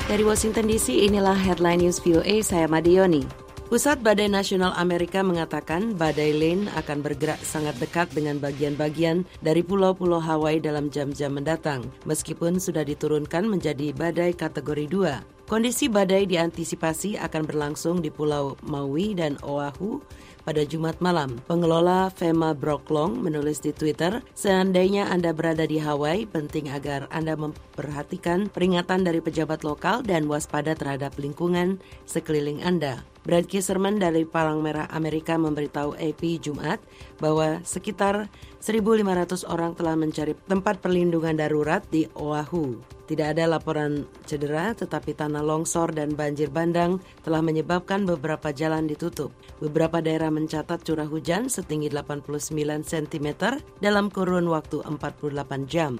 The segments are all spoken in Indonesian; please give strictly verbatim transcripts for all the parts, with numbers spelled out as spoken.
Dari Washington D C, inilah Headline News V O A, saya Madioni. Pusat Badai Nasional Amerika mengatakan badai Lane akan bergerak sangat dekat dengan bagian-bagian dari pulau-pulau Hawaii dalam jam-jam mendatang, meskipun sudah diturunkan menjadi badai kategori dua. Kondisi badai diantisipasi akan berlangsung di Pulau Maui dan Oahu pada Jumat malam. Pengelola FEMA Brock Long menulis di Twitter, seandainya Anda berada di Hawaii, penting agar Anda memperhatikan peringatan dari pejabat lokal dan waspada terhadap lingkungan sekeliling Anda. Brad Kiserman dari Palang Merah Amerika memberitahu A P Jumat bahwa sekitar seribu lima ratus orang telah mencari tempat perlindungan darurat di Oahu. Tidak ada laporan cedera, tetapi tanah longsor dan banjir bandang telah menyebabkan beberapa jalan ditutup. Beberapa daerah mencatat curah hujan setinggi delapan puluh sembilan sentimeter dalam kurun waktu empat puluh delapan jam.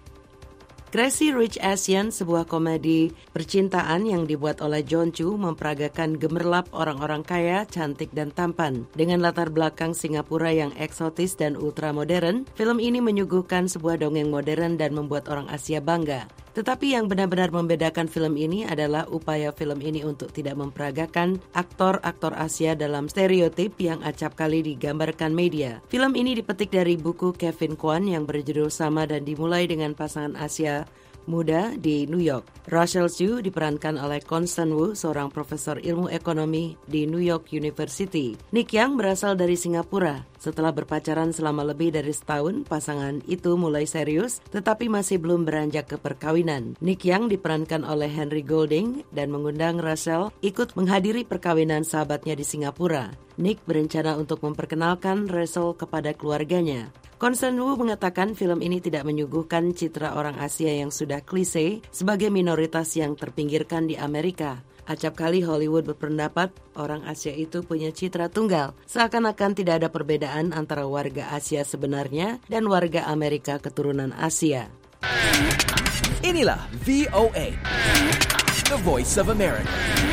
Crazy Rich Asian, sebuah komedi percintaan yang dibuat oleh John Chu, memperagakan gemerlap orang-orang kaya, cantik dan tampan. Dengan latar belakang Singapura yang eksotis dan ultramodern, film ini menyuguhkan sebuah dongeng modern dan membuat orang Asia bangga. Tetapi yang benar-benar membedakan film ini adalah upaya film ini untuk tidak memperagakan aktor-aktor Asia dalam stereotip yang acap kali digambarkan media. Film ini dipetik dari buku Kevin Kwan yang berjudul sama dan dimulai dengan pasangan Asia muda di New York. Russell Chu diperankan oleh Constance Wu, seorang profesor ilmu ekonomi di New York University. Nick Yang berasal dari Singapura. Setelah berpacaran selama lebih dari setahun, pasangan itu mulai serius tetapi masih belum beranjak ke perkawinan. Nick Yang diperankan oleh Henry Golding dan mengundang Russell ikut menghadiri perkawinan sahabatnya di Singapura. Nick berencana untuk memperkenalkan Russell kepada keluarganya. Constance Wu mengatakan film ini tidak menyuguhkan citra orang Asia yang sudah klise sebagai minoritas yang terpinggirkan di Amerika. Acap kali Hollywood berpendapat orang Asia itu punya citra tunggal, seakan-akan tidak ada perbedaan antara warga Asia sebenarnya dan warga Amerika keturunan Asia. Inilah V O A, The Voice of America.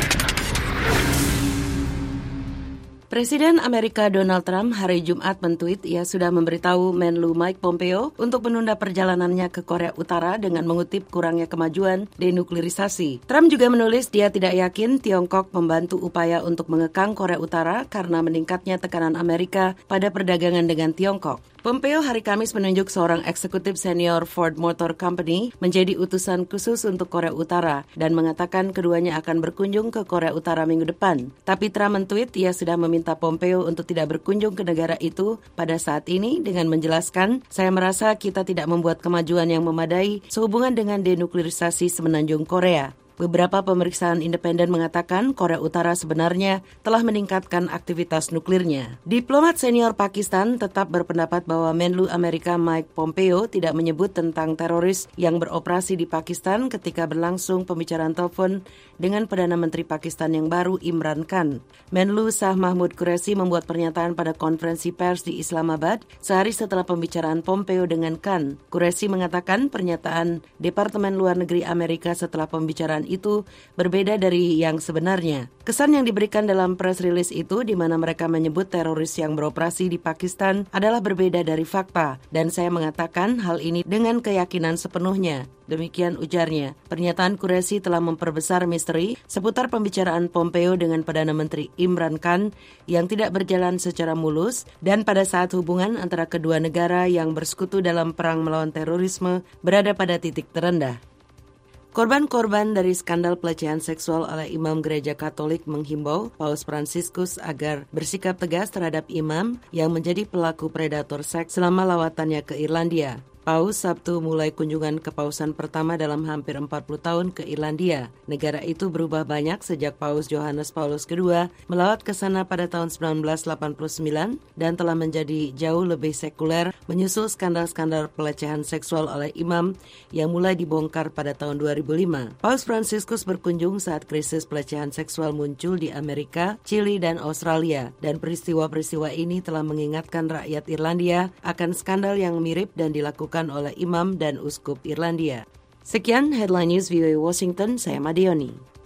Presiden Amerika Donald Trump hari Jumat mentweet ia sudah memberitahu Menlu Mike Pompeo untuk menunda perjalanannya ke Korea Utara dengan mengutip kurangnya kemajuan denuklirisasi. Trump juga menulis dia tidak yakin Tiongkok membantu upaya untuk mengekang Korea Utara karena meningkatnya tekanan Amerika pada perdagangan dengan Tiongkok. Pompeo hari Kamis menunjuk seorang eksekutif senior Ford Motor Company menjadi utusan khusus untuk Korea Utara dan mengatakan keduanya akan berkunjung ke Korea Utara minggu depan. Tapi Trump mentweet ia sudah meminta Pompeo untuk tidak berkunjung ke negara itu pada saat ini dengan menjelaskan, saya merasa kita tidak membuat kemajuan yang memadai sehubungan dengan denuklirisasi semenanjung Korea. Beberapa pemeriksaan independen mengatakan Korea Utara sebenarnya telah meningkatkan aktivitas nuklirnya. Diplomat senior Pakistan tetap berpendapat bahwa Menlu Amerika Mike Pompeo tidak menyebut tentang teroris yang beroperasi di Pakistan ketika berlangsung pembicaraan telepon dengan Perdana Menteri Pakistan yang baru Imran Khan. Menlu Shah Mahmud Qureshi membuat pernyataan pada konferensi pers di Islamabad sehari setelah pembicaraan Pompeo dengan Khan. Qureshi mengatakan pernyataan Departemen Luar Negeri Amerika setelah pembicaraan itu berbeda dari yang sebenarnya. Kesan yang diberikan dalam press release itu di mana mereka menyebut teroris yang beroperasi di Pakistan adalah berbeda dari fakta dan saya mengatakan hal ini dengan keyakinan sepenuhnya. Demikian ujarnya. Pernyataan Qureshi telah memperbesar misteri seputar pembicaraan Pompeo dengan Perdana Menteri Imran Khan yang tidak berjalan secara mulus dan pada saat hubungan antara kedua negara yang bersekutu dalam perang melawan terorisme berada pada titik terendah. Korban-korban dari skandal pelecehan seksual oleh imam gereja Katolik menghimbau Paus Fransiskus agar bersikap tegas terhadap imam yang menjadi pelaku predator seks selama lawatannya ke Irlandia. Paus Sabtu mulai kunjungan kepausan pertama dalam hampir empat puluh tahun ke Irlandia. Negara itu berubah banyak sejak Paus Yohanes Paulus kedua melawat ke sana pada tahun sembilan belas delapan puluh sembilan dan telah menjadi jauh lebih sekuler menyusul skandal-skandal pelecehan seksual oleh imam yang mulai dibongkar pada tahun dua ribu lima. Paus Fransiskus berkunjung saat krisis pelecehan seksual muncul di Amerika, Chili, dan Australia. Dan peristiwa-peristiwa ini telah mengingatkan rakyat Irlandia akan skandal yang mirip dan dilakukan oleh imam dan uskup Irlandia. Sekian Headline News V O A Washington, saya Madioni.